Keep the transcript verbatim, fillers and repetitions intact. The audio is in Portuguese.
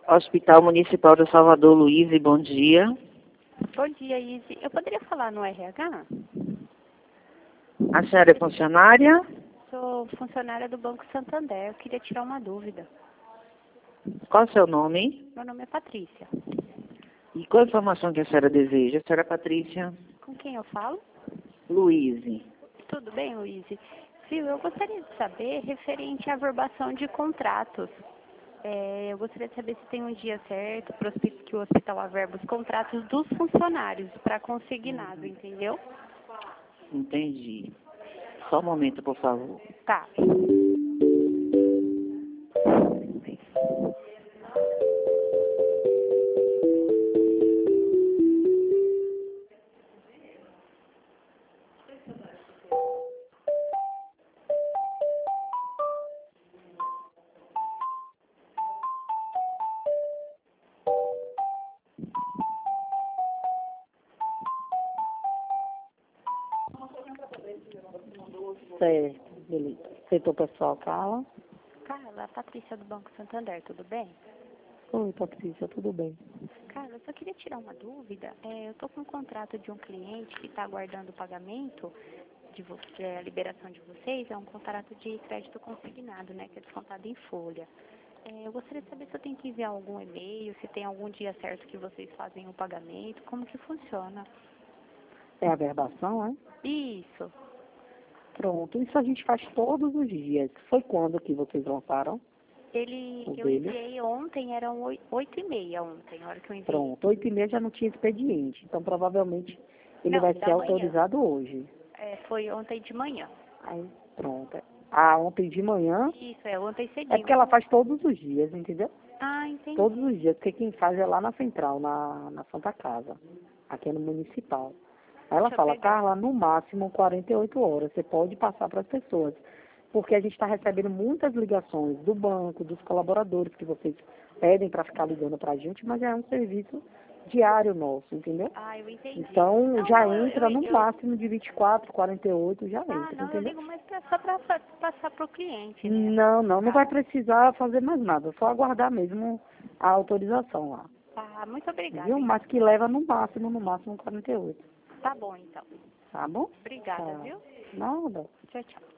Hospital Municipal de Salvador, Luíse, bom dia. Bom dia, Izzy. Eu poderia falar no R H? A senhora é funcionária? Sou funcionária do Banco Santander. Eu queria tirar uma dúvida. Qual é o seu nome? Meu nome é Patrícia. E qual a informação que a senhora deseja? A senhora Patrícia? Com quem eu falo? Luíse. Tudo bem, Luíse? Viu, eu gostaria de saber referente à averbação de contratos. É, eu gostaria de saber se tem um dia certo pro hospi- que o hospital averba os contratos dos funcionários para consignado, entendeu? Entendi. Só um momento, por favor. Tá. Certo, beleza. Setor pessoal, Carla. Carla, a Patrícia do Banco Santander, tudo bem? Oi, Patrícia, tudo bem? Carla, eu só queria tirar uma dúvida. É, eu estou com um contrato de um cliente que está aguardando o pagamento de você, a liberação de vocês. É um contrato de crédito consignado, né, que é descontado em folha. É, eu gostaria de saber se eu tenho que enviar algum e-mail, se tem algum dia certo que vocês fazem o pagamento, como que funciona. É a verbação, é? Isso. Pronto, isso a gente faz todos os dias. Foi quando que vocês lançaram Ele, o eu dele? enviei ontem, eram oi- oito e meia ontem, a hora que eu enviei. Pronto, oito e meia já não tinha expediente, então provavelmente ele Não, vai da ser manhã. autorizado hoje. É, foi ontem de manhã. Aí, pronto. Ah, ontem de manhã, Isso, é ontem cedinho. é porque ela faz todos os dias, entendeu? Ah, entendi. Todos os dias, porque quem faz é lá na central, na, na Santa Casa, aqui no municipal. Aí ela Deixa eu fala, pegar. Carla, no máximo quarenta e oito horas, você pode passar para as pessoas. Porque a gente está recebendo muitas ligações do banco, dos colaboradores que vocês pedem para ficar ligando para a gente, mas é um serviço diário nosso, entendeu? Ah, eu entendi. Então Não, já não, eu- entra eu- no eu- máximo de vinte e quatro, quarenta e oito, já Ah, entra, não, eu entendeu? ligo mais pra, só para passar pro cliente, né? Não, não, não Tá. vai precisar fazer mais nada, só aguardar mesmo a autorização lá. Tá, muito obrigada. Viu? Mas que leva no máximo, no máximo quarenta e oito. Tá bom, então. Tá bom? Obrigada, Tá. viu? Nada. Tchau, tchau.